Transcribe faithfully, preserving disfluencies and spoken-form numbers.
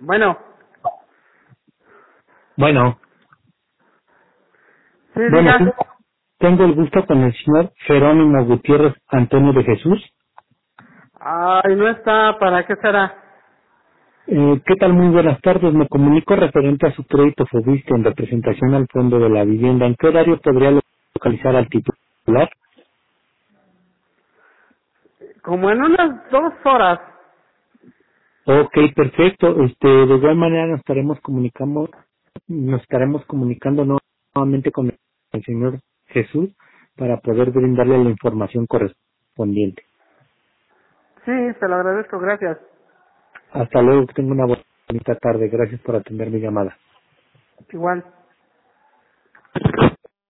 Bueno, Bueno, sí, bueno, sí, diga. tengo el gusto con el señor Jerónimo Gutiérrez Antonio de Jesús. Ay, no está, ¿para qué será? Eh, ¿Qué tal? Muy buenas tardes. Me comunico referente a su crédito Fobiste en representación al Fondo de la Vivienda. ¿En qué horario podría localizar al titular? Como en unas dos horas. Ok, perfecto. Este, de igual manera nos estaremos comunicando, nos estaremos comunicando nu- nuevamente con el señor Jesús para poder brindarle la información correspondiente. Sí, se lo agradezco, gracias. Hasta luego, que tenga una bonita tarde. Gracias por atender mi llamada. Igual.